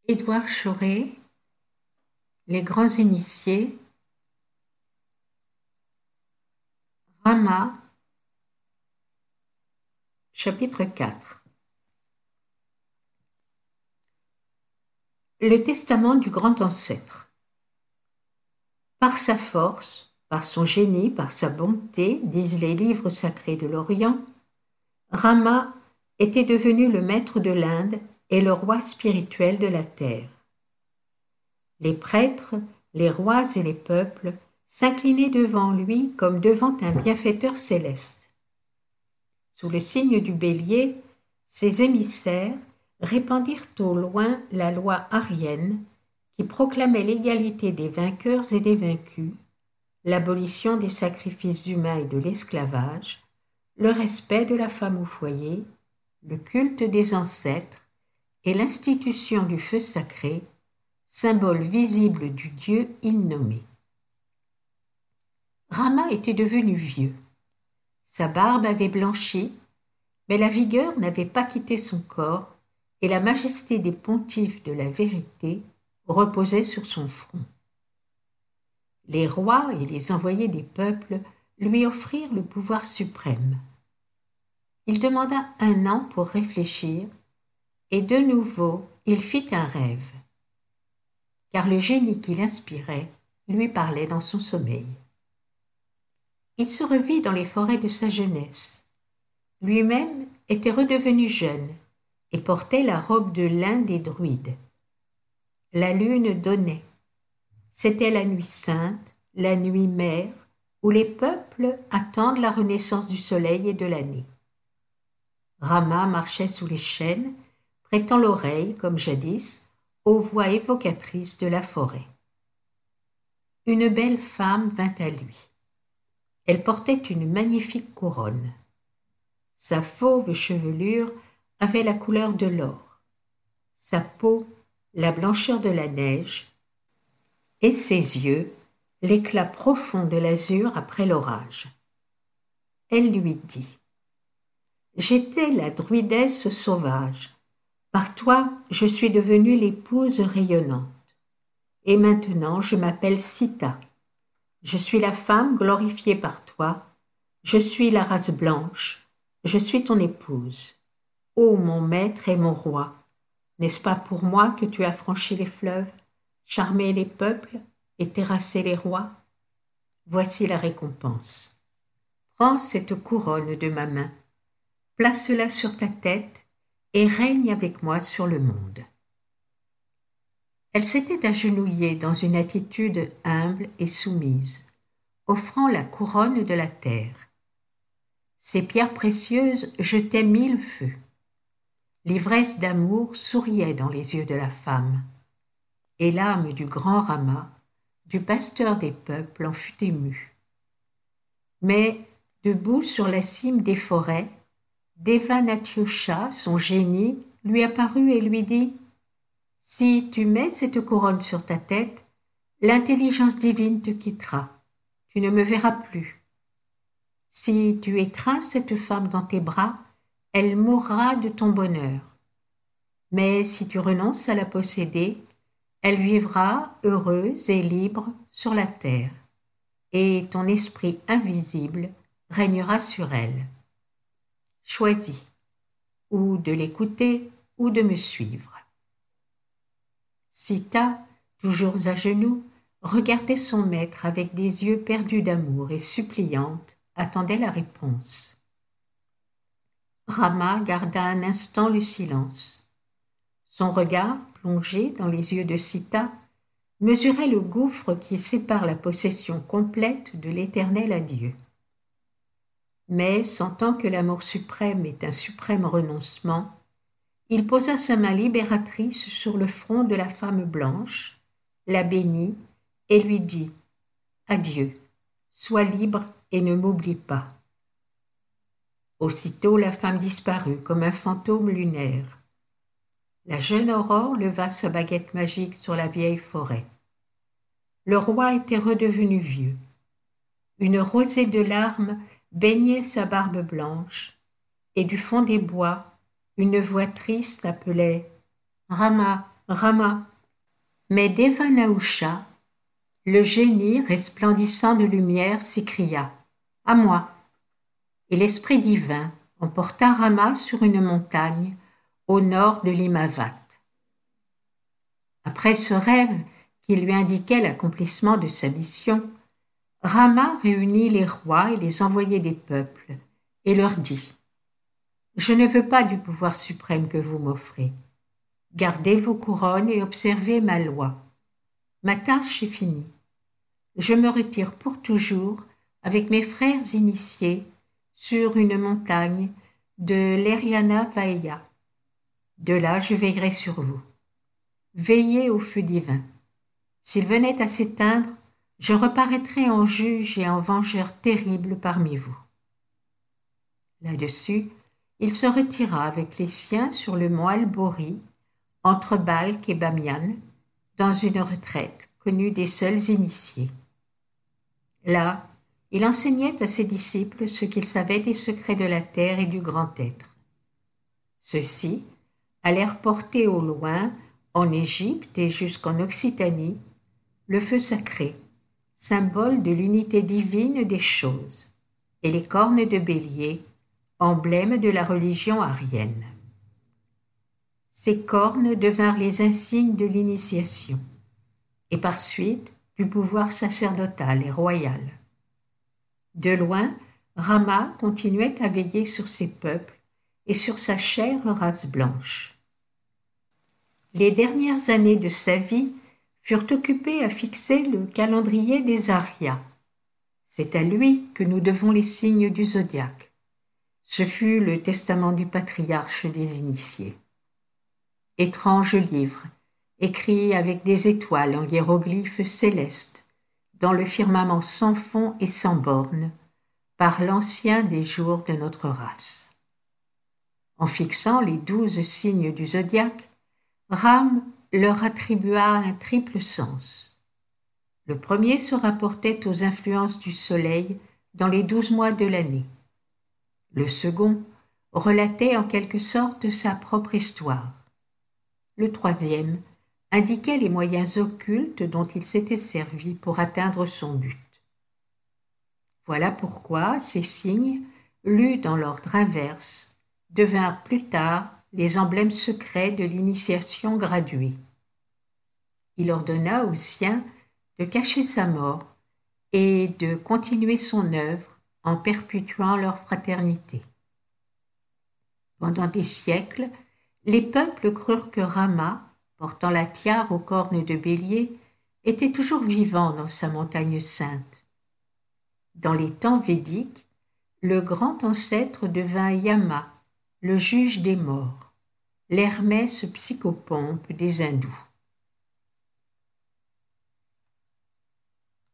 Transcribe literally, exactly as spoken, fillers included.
Édouard Choré, Les grands initiés, Rama, chapitre quatre. Le testament du grand ancêtre. Par sa force, par son génie, par sa bonté, disent les livres sacrés de l'Orient, Rama était devenu le maître de l'Inde et le roi spirituel de la terre. Les prêtres, les rois et les peuples s'inclinaient devant lui comme devant un bienfaiteur céleste. Sous le signe du bélier, ses émissaires répandirent au loin la loi arienne qui proclamait l'égalité des vainqueurs et des vaincus, l'abolition des sacrifices humains et de l'esclavage, le respect de la femme au foyer, le culte des ancêtres et l'institution du feu sacré, symbole visible du Dieu innommé. Rama était devenu vieux. Sa barbe avait blanchi, mais la vigueur n'avait pas quitté son corps et la majesté des pontifes de la vérité reposait sur son front. Les rois et les envoyés des peuples lui offrirent le pouvoir suprême. Il demanda un an pour réfléchir et de nouveau il fit un rêve, car le génie qu'il inspirait lui parlait dans son sommeil. Il se revit dans les forêts de sa jeunesse. Lui-même était redevenu jeune et portait la robe de lin des druides. La lune donnait. C'était la nuit sainte, la nuit mère, où les peuples attendent la renaissance du soleil et de l'année. Rama marchait sous les chênes, prêtant l'oreille, comme jadis, aux voix évocatrices de la forêt. Une belle femme vint à lui. Elle portait une magnifique couronne. Sa fauve chevelure avait la couleur de l'or, sa peau la blancheur de la neige, et ses yeux l'éclat profond de l'azur après l'orage. Elle lui dit : « J'étais la druidesse sauvage, par toi je suis devenue l'épouse rayonnante, et maintenant je m'appelle Sita. Je suis la femme glorifiée par toi, je suis la race blanche, je suis ton épouse. Ô mon maître et mon roi, n'est-ce pas pour moi que tu as franchi les fleuves, charmé les peuples et terrassé les rois ? Voici la récompense. Prends cette couronne de ma main, place-la sur ta tête et règne avec moi sur le monde. » Elle s'était agenouillée dans une attitude humble et soumise, offrant la couronne de la terre. Ses pierres précieuses jetaient mille feux. L'ivresse d'amour souriait dans les yeux de la femme, et l'âme du grand Rama, du pasteur des peuples, en fut émue. Mais, debout sur la cime des forêts, Devanatyosha, son génie, lui apparut et lui dit : « Si tu mets cette couronne sur ta tête, l'intelligence divine te quittera, tu ne me verras plus. Si tu étreins cette femme dans tes bras, elle mourra de ton bonheur. Mais si tu renonces à la posséder, elle vivra heureuse et libre sur la terre, et ton esprit invisible régnera sur elle. Choisis, ou de l'écouter, ou de me suivre. » Sita, toujours à genoux, regardait son maître avec des yeux perdus d'amour et suppliante, attendait la réponse. Rama garda un instant le silence. Son regard, plongé dans les yeux de Sita, mesurait le gouffre qui sépare la possession complète de l'éternel à Dieu. Mais, sentant que l'amour suprême est un suprême renoncement, il posa sa main libératrice sur le front de la femme blanche, la bénit et lui dit : « Adieu, sois libre et ne m'oublie pas. » Aussitôt la femme disparut comme un fantôme lunaire. La jeune aurore leva sa baguette magique sur la vieille forêt. Le roi était redevenu vieux. Une rosée de larmes baignait sa barbe blanche, et du fond des bois, une voix triste appelait : « Rama, Rama. Mais Devanahusha, le génie resplendissant de lumière, s'écria « À moi !» Et l'esprit divin emporta Rama sur une montagne au nord de l'Himavat. Après ce rêve qui lui indiquait l'accomplissement de sa mission, Rama réunit les rois et les envoyés des peuples et leur dit « Je ne veux pas du pouvoir suprême que vous m'offrez. Gardez vos couronnes et observez ma loi. Ma tâche est finie. Je me retire pour toujours avec mes frères initiés sur une montagne de l'Eriana Vaeya. De là, je veillerai sur vous. Veillez au feu divin. S'il venait à s'éteindre, je reparaîtrai en juge et en vengeur terrible parmi vous. » Là-dessus, il se retira avec les siens sur le mont Albori, entre Balkh et Bamiyan, dans une retraite connue des seuls initiés. Là, il enseignait à ses disciples ce qu'ils savaient des secrets de la terre et du grand être. Ceux-ci allèrent porter au loin, en Égypte et jusqu'en Occitanie, le feu sacré, symbole de l'unité divine des choses, et les cornes de bélier, emblème de la religion aryenne. Ces cornes devinrent les insignes de l'initiation, et par suite du pouvoir sacerdotal et royal. De loin, Rama continuait à veiller sur ses peuples et sur sa chère race blanche. Les dernières années de sa vie furent occupées à fixer le calendrier des Aryas. C'est à lui que nous devons les signes du zodiaque. Ce fut le testament du patriarche des initiés. Étrange livre, écrit avec des étoiles en hiéroglyphes célestes, dans le firmament sans fond et sans bornes, par l'ancien des jours de notre race. En fixant les douze signes du zodiaque, Ram leur attribua un triple sens. Le premier se rapportait aux influences du soleil dans les douze mois de l'année. Le second relatait en quelque sorte sa propre histoire. Le troisième indiquait les moyens occultes dont il s'était servi pour atteindre son but. Voilà pourquoi ces signes, lus dans l'ordre inverse, devinrent plus tard les emblèmes secrets de l'initiation graduée. Il ordonna aux siens de cacher sa mort et de continuer son œuvre en perpétuant leur fraternité. Pendant des siècles, les peuples crurent que Rama, portant la tiare aux cornes de bélier, était toujours vivant dans sa montagne sainte. Dans les temps védiques, le grand ancêtre devint Yama, le juge des morts, l'Hermès psychopompe des hindous.